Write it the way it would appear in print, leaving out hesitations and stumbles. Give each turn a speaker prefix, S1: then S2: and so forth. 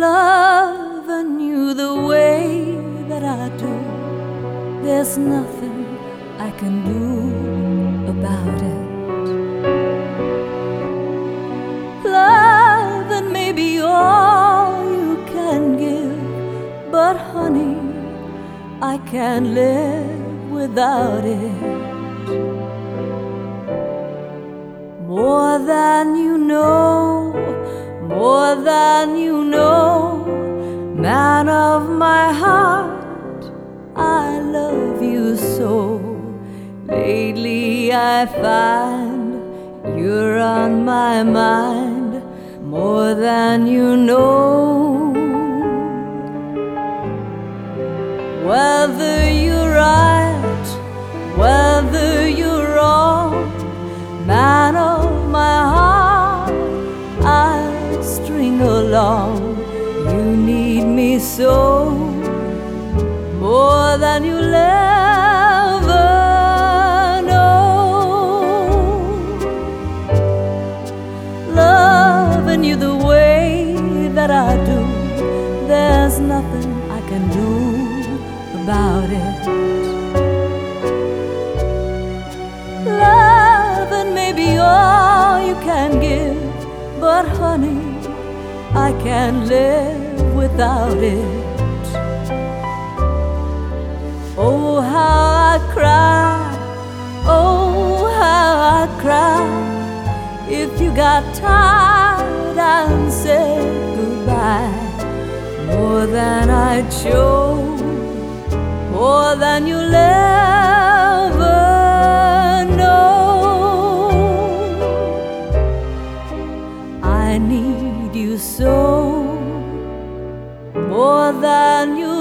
S1: loving you the way that I do. There's nothing I can do about it. Loving may be all you can give, but honey, I can't live without it. More than you know, more than you know, man of my heart, I love you so. Lately I find you're on my mind more than you know. Whether you're right, whether you're wrong, man of my heart, I'll string along. You need me so, more than you'll ever know. Loving you the way that I do, there's nothing I can do about it. Loving may be all you can give, but honey, I can't live without it. Oh, how I cry, oh, how I cry, if you got tired and said goodbye. More than I'd show, more than you'll ever know. I need you so, more than you